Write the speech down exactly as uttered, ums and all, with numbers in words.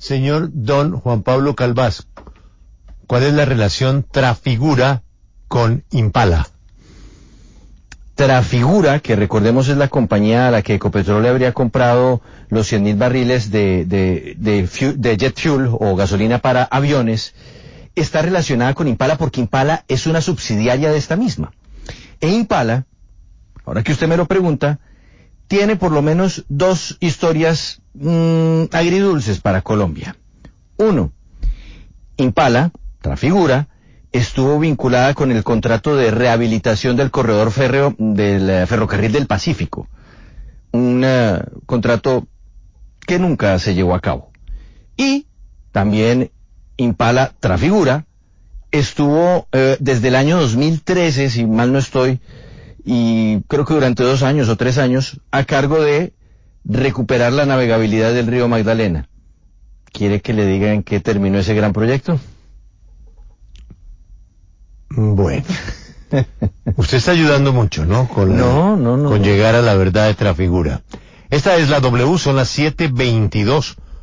Señor don Juan Pablo Calvás, ¿cuál es la relación Trafigura con Impala? Trafigura, que recordemos es la compañía a la que Ecopetrol le habría comprado los cien mil barriles de, de, de, fu- de jet fuel o gasolina para aviones, está relacionada con Impala porque Impala es una subsidiaria de esta misma. E Impala, ahora que usted me lo pregunta, tiene por lo menos dos historias mmm, agridulces para Colombia. Uno, Impala, Trafigura, estuvo vinculada con el contrato de rehabilitación del corredor férreo del eh, ferrocarril del Pacífico. Un uh, contrato que nunca se llevó a cabo. Y también Impala Trafigura estuvo eh, desde el año dos mil trece, si mal no estoy, y creo que durante dos años o tres años, a cargo de recuperar la navegabilidad del río Magdalena. ¿Quiere que le diga en qué terminó ese gran proyecto? Bueno, usted está ayudando mucho, ¿no? Con, no, no, no. Con no. llegar a la verdad de Trafigura. Esta es la W, son las siete veintidós.